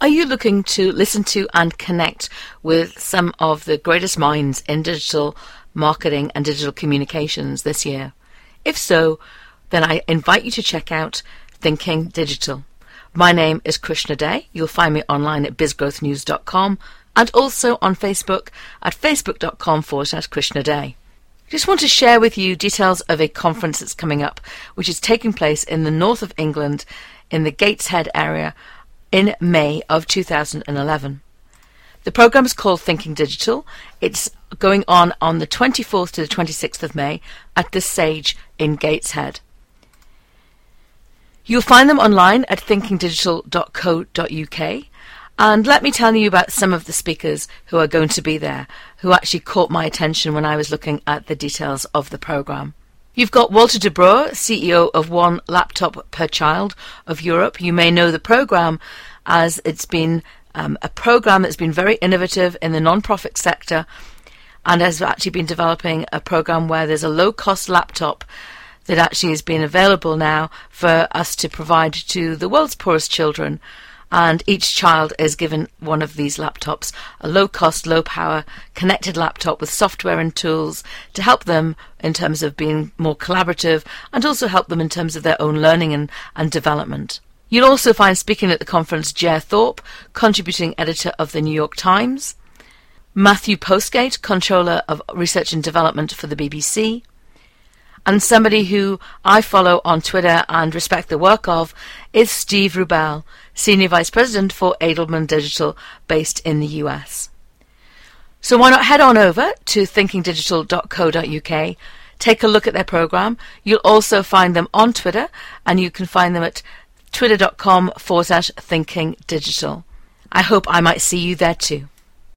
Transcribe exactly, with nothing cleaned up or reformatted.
Are you looking to listen to and connect with some of the greatest minds in digital marketing and digital communications this year? If so, then I invite you to check out Thinking Digital. My name is Krishna Day. You'll find me online at biz growth news dot com and also on Facebook at facebook.com forward slash Krishna Day. I just want to share with you details of a conference that's coming up, which is taking place in the north of England in the Gateshead area in May of two thousand eleven. The program is called Thinking Digital. It's going on on the twenty-fourth to the twenty-sixth of May at the Sage in Gateshead. You'll find them online at thinking digital dot co dot uk. And let me tell you about some of the speakers who are going to be there, who actually caught my attention when I was looking at the details of the program. You've got Walter de Boer, C E O of One Laptop Per Child of Europe. You may know the program as it's been um, a program that's been very innovative in the non-profit sector and has actually been developing a program where there's a low-cost laptop that actually has been available now for us to provide to the world's poorest children. And each child is given one of these laptops, a low-cost, low-power, connected laptop with software and tools to help them in terms of being more collaborative and also help them in terms of their own learning and, and development. You'll also find speaking at the conference Ger Thorpe, contributing editor of the New York Times, Matthew Postgate, controller of research and development for the B B C, and somebody who I follow on Twitter and respect the work of is Steve Rubel, Senior Vice President for Edelman Digital based in the U S. So why not head on over to thinking digital dot co dot uk, take a look at their program. You'll also find them on Twitter, and you can find them at twitter.com forward slash thinking digital. I hope I might see you there too.